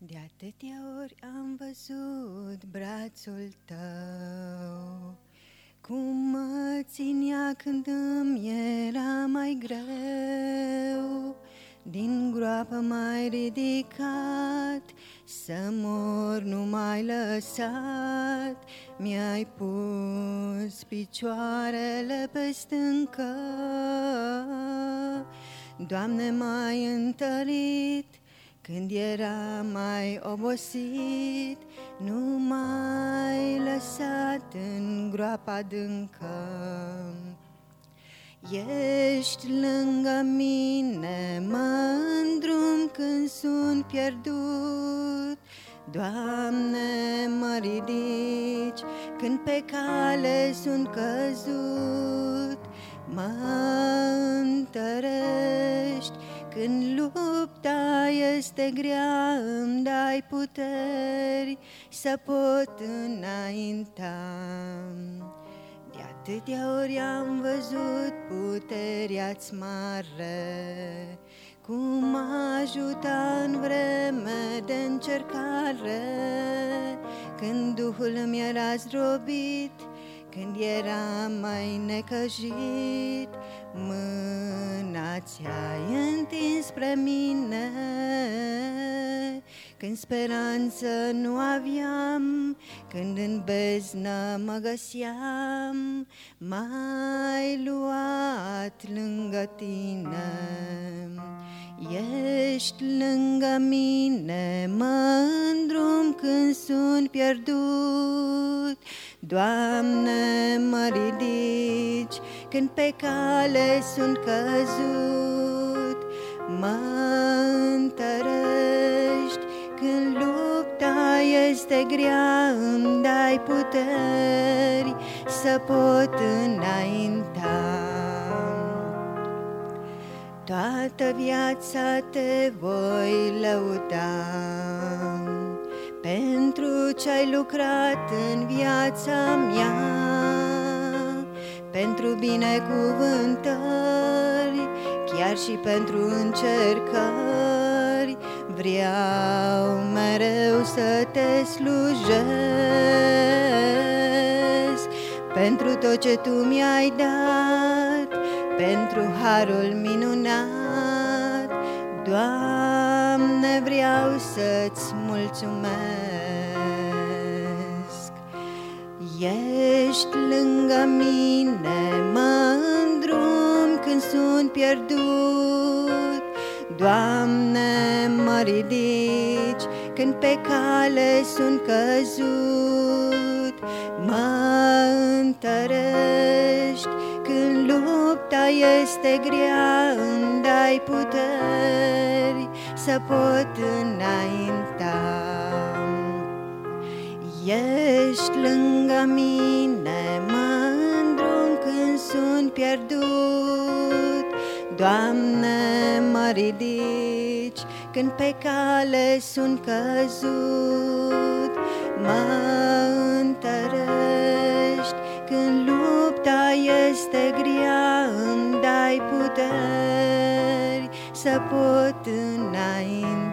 De atâtea ori am văzut brațul tău, cum mă ținea când îmi era mai greu. Din groapă m-ai ridicat, să mor nu m-ai lăsat. Mi-ai pus picioarele pe stâncă, Doamne, m-ai întărit când era mai obosit. Nu m-ai lăsat în groapa adâncă. Ești lângă mine, mă îndrum când sunt pierdut. Doamne, mă ridici când pe cale sunt căzut. Mă întărești când lupta este grea, îmi dai puteri să pot înainta. De atâtea ori am văzut puterea-ți mare, cum mă ajuta în vreme de încercare, când Duhul îmi era zdrobit, când era mai necăjit. Mâna ți-ai întins spre mine, când speranță nu aveam, când în beznă mă găseam. M-ai luat lângă tine, ești lângă mine, mă îndrum când sunt pierdut. Doamne, mă ridici când pe cale sunt căzut. Mă întărești când lupta este grea, îmi dai puteri să pot înainta. Toată viața te voi lăuda pentru ce-ai lucrat în viața mea, pentru binecuvântări, chiar și pentru încercări. Vreau mereu să te slujesc, pentru tot ce tu mi-ai dat, pentru harul minunat. Doamne, vreau să-ți mulțumesc. Ești lângă mine, mă îndrum când sunt pierdut. Doamne, mă ridici când pe cale sunt căzut. Mă întărești când lupta este grea, îmi dai puteri să pot înainta. Ești lângă mine, mă îndrum când sunt pierdut. Doamne, mă ridici când pe cale sunt căzut. Mă întărești când lupta este grea, îmi dai puteri să pot înainta.